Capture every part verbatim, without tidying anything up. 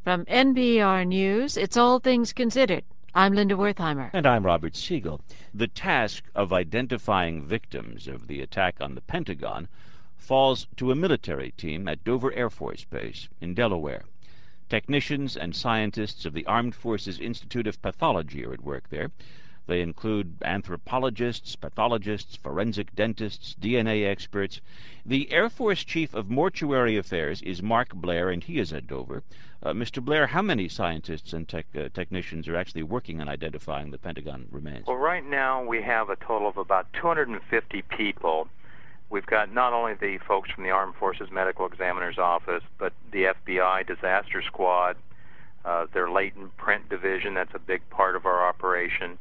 From N P R News, it's All Things Considered. I'm Linda Wertheimer. And I'm Robert Siegel. The task of identifying victims of the attack on the Pentagon falls to a military team at Dover Air Force Base in Delaware. Technicians and scientists of the Armed Forces Institute of Pathology are at work there. They include anthropologists, pathologists, forensic dentists, D N A experts. The Air Force Chief of Mortuary Affairs is Mark Blair, and he is at Dover. Uh, Mister Blair, how many scientists and tech, uh, technicians are actually working on identifying the Pentagon remains? Well, right now we have a total of about two hundred fifty people. We've got not only the folks from the Armed Forces Medical Examiner's Office, but the F B I Disaster Squad, uh, their latent print division. That's a big part of our operation.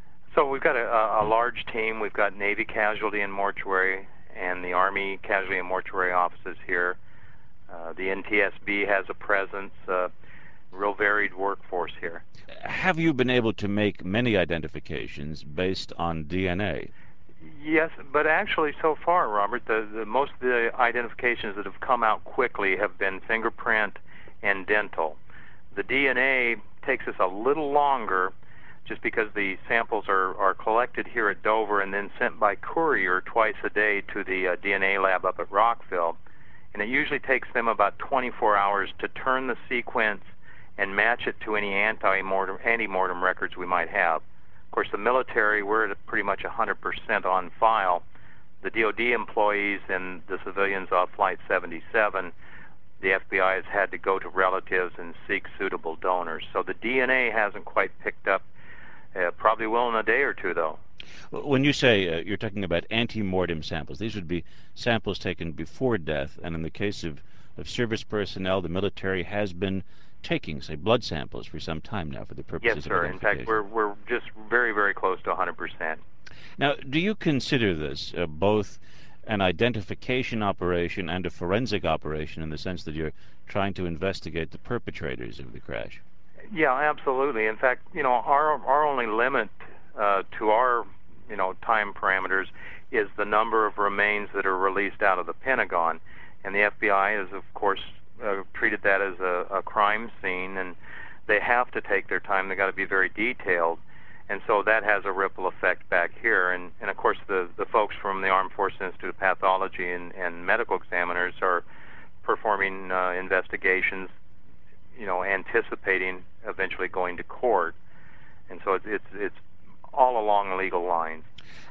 So we've got a, a large team. We've got Navy Casualty and Mortuary and the Army Casualty and Mortuary offices here. Uh, the N T S B has a presence, uh, real varied workforce here. Have you been able to make many identifications based on D N A? Yes, but actually so far, Robert, the, the most of the identifications that have come out quickly have been fingerprint and dental. The D N A takes us a little longer just because the samples are, are collected here at Dover and then sent by courier twice a day to the uh, D N A lab up at Rockville. And it usually takes them about twenty-four hours to turn the sequence and match it to any anti-mortem, anti-mortem records we might have. Of course, the military, we're at pretty much one hundred percent on file. The D O D employees and the civilians off Flight seventy-seven, the F B I has had to go to relatives and seek suitable donors. So the D N A hasn't quite picked up. Uh, probably will in a day or two, though. When you say uh, you're talking about ante-mortem samples, these would be samples taken before death, and in the case of, of service personnel, the military has been taking, say, blood samples for some time now for the purposes yes, of sir. In fact, we're, we're just very, very close to one hundred percent. Now, do you consider this uh, both an identification operation and a forensic operation in the sense that you're trying to investigate the perpetrators of the crash? Yeah, absolutely. In fact, you know, our our only limit uh, to our, you know, time parameters is the number of remains that are released out of the Pentagon, and the F B I has, of course, uh, treated that as a, a crime scene, and they have to take their time. They got to be very detailed, and so that has a ripple effect back here. And, and of course, the the folks from the Armed Forces Institute of Pathology and, and medical examiners are performing uh, investigations, you know, anticipating eventually going to court, and so it's it's, it's all along legal lines.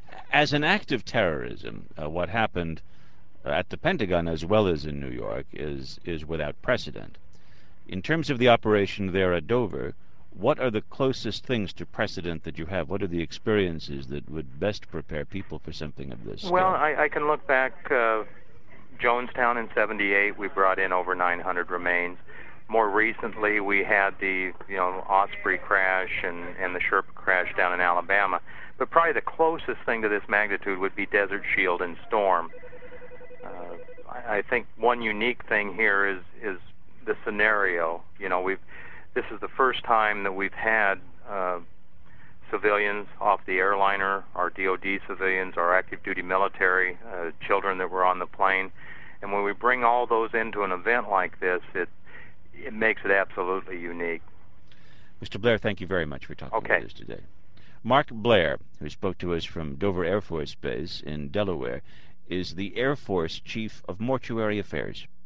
As an act of terrorism, uh, what happened at the Pentagon as well as in New York is is without precedent. In terms of the operation there at Dover, what are the closest things to precedent that you have? What are the experiences that would best prepare people for something of this? Well, I, I can look back. Uh, Jonestown in seventy-eight, we brought in over nine hundred remains. More recently, we had the, you know, Osprey crash and, and the Sherpa crash down in Alabama. But probably the closest thing to this magnitude would be Desert Shield and Storm. Uh, I, I think one unique thing here is is the scenario. You know, we've this is the first time that we've had uh, civilians off the airliner, our D O D civilians, our active duty military, uh, children that were on the plane. And when we bring all those into an event like this, it it makes it absolutely unique. Mister Blair, thank you very much for talking okay. with us today. Mark Blair, who spoke to us from Dover Air Force Base in Delaware, is the Air Force Chief of Mortuary Affairs.